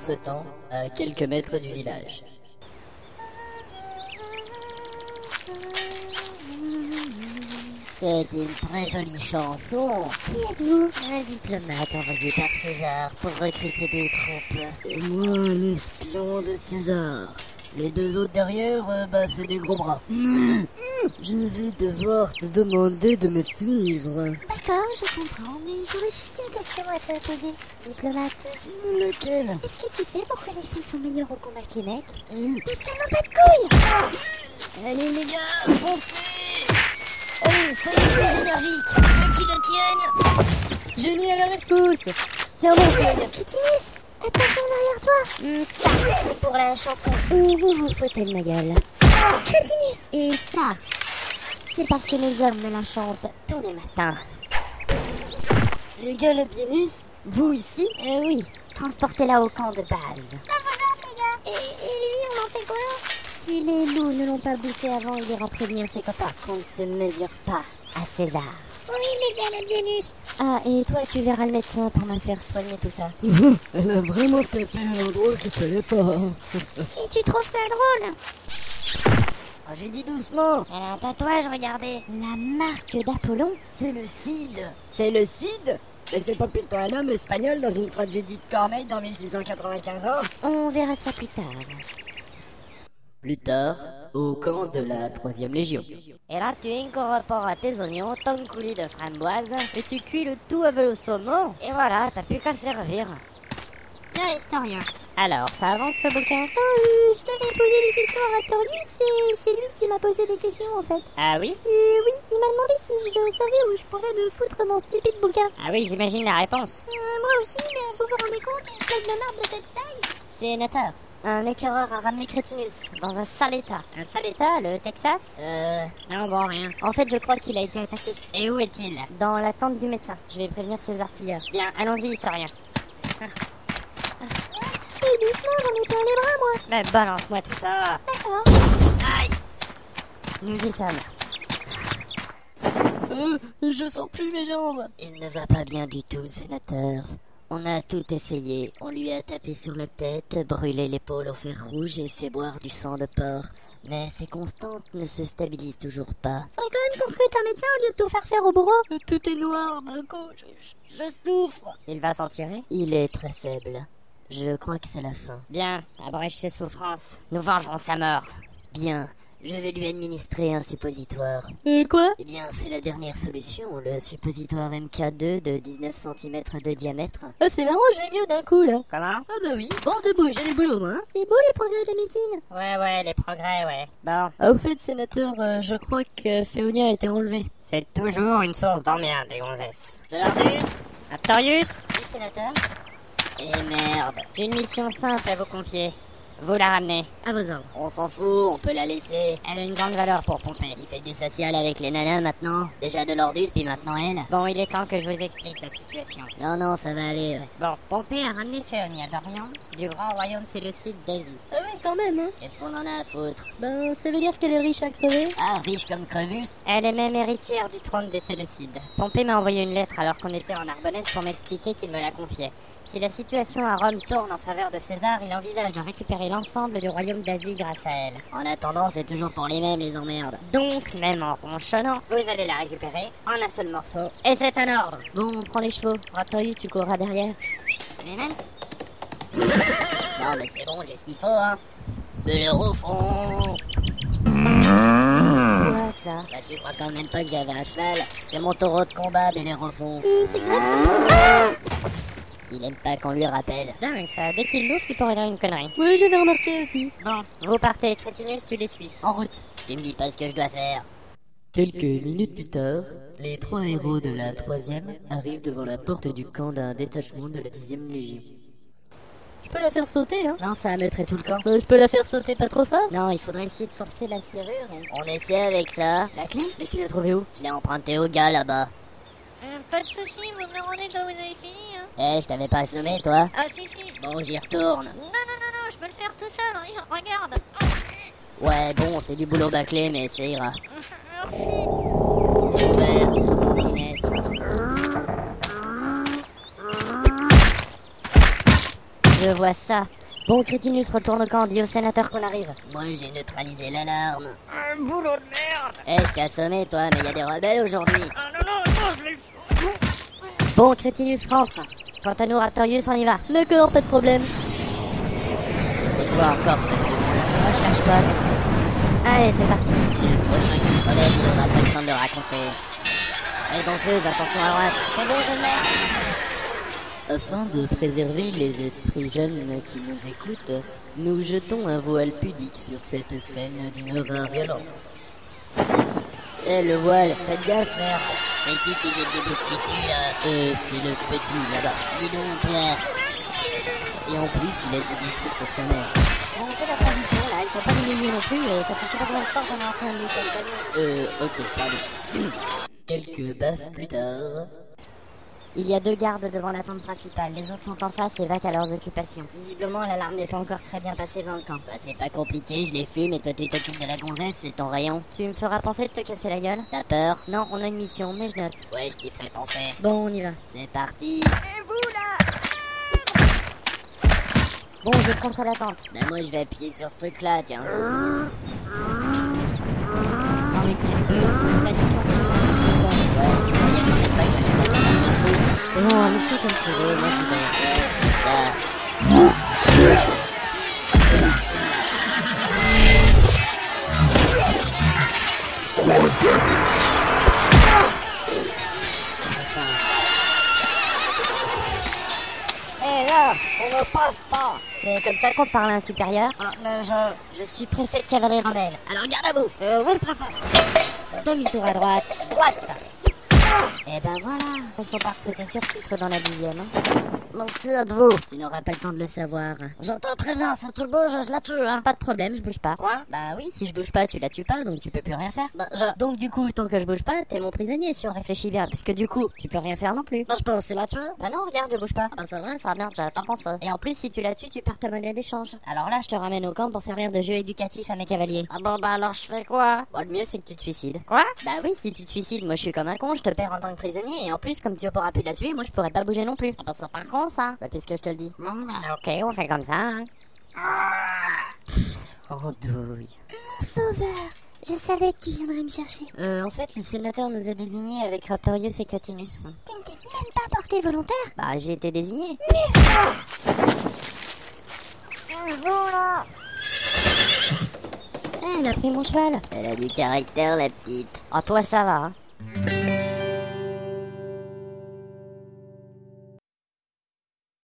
ce temps, à quelques mètres du village. C'est une très jolie chanson. Qui êtes-vous? Un diplomate envoyé par César pour recruter des troupes. Et moi, un espion de César. Les deux autres derrière, c'est des gros bras. Je vais devoir te demander de me suivre. D'accord, je comprends, mais j'aurais juste une question à te poser, diplomate. Lequel? Est-ce que tu sais pourquoi les filles sont meilleures au combat que les mecs? Parce qu'elles n'ont pas de couilles. Allez les gars, foncez! Allez, soyez plus énergiques! Que qui le tienne! Génie à la rescousse! Tiens mon feuille! Crétinus, attention derrière toi. Ça, c'est pour la chanson. Où vous vous foutez de ma gueule. Crétinus. Et ça, c'est parce que les hommes me la chantent tous les matins. Les gars, le Bienus, vous ici? Oui, transportez-la au camp de base. À vos ordres, les gars. Et lui, on en fait quoi? Si les loups ne l'ont pas bouffé avant, il ira prévenir ses copains qu'on ne se mesure pas à César. Oui, les gars, le Bienus. Ah, et toi, tu verras le médecin pour me faire soigner tout ça. Elle a vraiment tapé à l'endroit qu'il fallait pas. Et tu trouves ça drôle? Oh, j'ai dit doucement. Elle a un tatouage, regardez. La marque d'Apollon. C'est le Cid. C'est le Cid? Mais c'est pas plutôt un homme espagnol dans une tragédie de Corneille dans 1695 ans? On verra ça plus tard. Plus tard, au camp de la 3e Légion. Et là, tu incorpores tes oignons, ton coulis de framboise, et tu cuis le tout avec le saumon. Et voilà, t'as plus qu'à servir. Tiens, historien. Alors, ça avance ce bouquin? Je t'avais posé des questions à Raptorius et c'est lui qui m'a posé des questions en fait. Ah oui? Oui, il m'a demandé si je savais où je pouvais me foutre mon stupide bouquin. Ah oui, j'imagine la réponse. Moi aussi, mais vous vous rendez compte, une feuille de marbre de cette taille? Sénateur, Un éclaireur a ramené Crétinus dans un sale état. un sale état, le Texas? Non, bon, rien. En fait, je crois qu'il a été attaqué. Et où est-il? Dans la tente du médecin. Je vais prévenir ses artilleurs. Bien, allons-y, historien. Et doucement, j'en ai plein les bras, moi. Mais balance-moi tout ça. D'accord. Nous y sommes. Je sens plus mes jambes. Il ne va pas bien du tout, sénateur. On a tout essayé. On lui a tapé sur la tête, brûlé l'épaule au fer rouge et fait boire du sang de porc. Mais ses constantes ne se stabilisent toujours pas. Faudrait quand même qu'on recrute un médecin au lieu de tout faire au bourreau. Tout est noir d'un coup. Je souffre. Il va s'en tirer? Il est très faible. Je crois que c'est la fin. Bien, abrège ses souffrances. Nous vengerons sa mort. Bien. Je vais lui administrer un suppositoire. Quoi? Eh bien, c'est la dernière solution, le suppositoire MK2 de 19 cm de diamètre. Oh, c'est marrant, je vais mieux d'un coup, là. Comment? Ah bah oui. Bon, debout, j'ai du boulot, moi. C'est beau les progrès de la médecine. Ouais, les progrès, ouais. Bon, Ah, au fait, sénateur, je crois que Féonia a été enlevée. c'est toujours une source d'emmerde, les gonzesses. Zelardus? Aptorius? Oui, sénateur. Eh merde. J'ai une mission simple à vous confier. Vous la ramenez. À vos ordres. On s'en fout, on peut la laisser. Elle a une grande valeur pour pomper. Il fait du social avec les nanas maintenant. Déjà de l'ordus, puis maintenant elle. Bon, il est temps que je vous explique la situation. Non, ça va aller. Ouais. Bon, Pompée a ramené Féonia d'Orient du grand royaume séleucide d'Asie. Ah oui, quand même, hein. Qu'est-ce qu'on en a à foutre? Ben, ça veut dire qu'elle est riche à crever. Ah, riche comme Crevus. Elle est même héritière du trône des Séleucides. Pompée m'a envoyé une lettre alors qu'on était en Narbonnaise pour m'expliquer qu'il me la confiait. Si la situation à Rome tourne en faveur de César, il envisage de récupérer l'ensemble du royaume d'Asie grâce à elle. En attendant, c'est toujours pour les mêmes, les emmerdes. Donc, même en ronchonnant, vous allez la récupérer en un seul morceau. Et c'est un ordre. Bon, on prend les chevaux. Raptorius, tu courras derrière. Clémence? Non, mais c'est bon, j'ai ce qu'il faut, hein. De l'heure au front. Quoi ça? Bah, tu crois quand même pas que j'avais un cheval? C'est mon taureau de combat, Bel au fond. C'est grave. Il aime pas qu'on lui rappelle. Dingue ça, dès qu'il l'ouvre, c'est pour dire une connerie. Oui, j'avais remarqué aussi. Bon, vous partez, Crétinus, tu les suis. En route. Tu me dis pas ce que je dois faire. Quelques minutes plus tard, les 3 héros de la 3e arrivent devant la porte du camp d'un détachement de la 10e Légion. Je peux la faire sauter, hein? Non, ça ameuterait tout le camp. Je peux la faire sauter pas trop fort? Non, il faudrait essayer de forcer la serrure. On essaie avec ça. La clé? Mais tu l'as trouvée où? Je l'ai emprunté au gars là-bas. Pas de soucis, vous me rendez quand vous avez fini, hein. Je t'avais pas assommé, toi? Ah si, Bon, j'y retourne. Non, je peux le faire tout seul, hein. Regarde. Ouais, bon, c'est du boulot bâclé, mais ça ira. Merci. C'est ouvert, tout en finesse. Je vois ça. Bon, Crétinus, retourne au camp, dis au sénateur qu'on arrive. Moi, j'ai neutralisé l'alarme. Un boulot de merde. Eh, je t'ai assommé, toi, mais y a des rebelles aujourd'hui. Ah non, je l'ai fait. Bon, Crétinus, rentre. Quant à nous, Raptorius, on y va. D'accord, pas de problème. C'est quoi encore ce truc-là? Ne cherche pas, c'est Crétinus. Allez, c'est parti. Et le prochain qui se relève, il n'aura pas le temps de le raconter. Allez, danseuse, attention à droite. C'est bon, je l'ai. Afin de préserver les esprits jeunes qui nous écoutent, nous jetons un voile pudique sur cette scène d'une rare violence. Eh, le voile, faites gaffe, frère. C'est qui jette des bouts de tissu, là? C'est le petit là-bas. Dis donc, toi. Et en plus, il a dit des trucs sur sa mère. On fait la transition, là. Ils sont pas milliers non plus, et ça fait je sais pas combien de temps qu'on est en train de lui Ok, pardon. Quelques baffes plus tard... Il y a 2 gardes devant la tente principale, les autres sont en face et vaquent à leurs occupations. Visiblement, l'alarme n'est pas encore très bien passée dans le camp. Bah, c'est pas compliqué, je les fume et toi tu t'occupes de la gonzesse, c'est ton rayon. Tu me feras penser de te casser la gueule? T'as peur? Non, on a une mission, mais je note. Ouais, je t'y ferai penser. Bon, on y va. C'est parti. Et vous là? Bon, je fonce à la tente. Bah, moi je vais appuyer sur ce truc-là, tiens. Non mais quelle buzz, t'as déclenché Ouais, tu croyais quand même pas que j'allais t'entendre rien foutre. Non, mais c'est comme tu veux, moi je vais. Ouais, c'est ça. Eh là, on ne passe pas. C'est comme ça qu'on parle à un supérieur? Je suis préfet de cavalerie rebelle. Alors garde à vous. Oui, le préfet. Demi-tour à droite. Droite. Et ben voilà, ils sont pas recrutés sur titre dans la 10e. Hein. Mon qui êtes-vous? Tu n'auras pas le temps de le savoir. Je te préviens, si tu bouges, je la tue, hein. Pas de problème, je bouge pas. Quoi? Bah oui, si je bouge pas, tu la tues pas, donc tu peux plus rien faire. Bah, Donc du coup, tant que je bouge pas, t'es mon prisonnier si on réfléchit bien, puisque du coup, tu peux rien faire non plus. bah, je peux aussi la tuer. Bah non, regarde, je bouge pas. Ah bah c'est vrai, ça merde, j'avais pas pensé. Et en plus, si tu la tues, tu perds ta monnaie d'échange. Alors là, je te ramène au camp pour servir de jeu éducatif à mes cavaliers. Ah bon, bah alors je fais quoi? Bon, le mieux, c'est que tu te suicides. Quoi? Bah oui, si tu te suicides, moi je suis comme un con, je te perds en tant que prisonnier, et en plus, comme tu pourras plus la tuer, moi je pourrais pas bouger non plus. Ah bah c'est pas con ça. Bah puisque je te le dis. Bon, bah, Ok, on fait comme ça, hein. Oh, douille. Sauveur, je savais que tu viendrais me chercher. En fait, le sénateur nous a désignés avec Raptorius et Crétinus. Tu ne t'es même pas porté volontaire? Bah, j'ai été désigné. vous là. Elle a pris mon cheval. Elle a du caractère, la petite. Oh, toi, ça va, hein.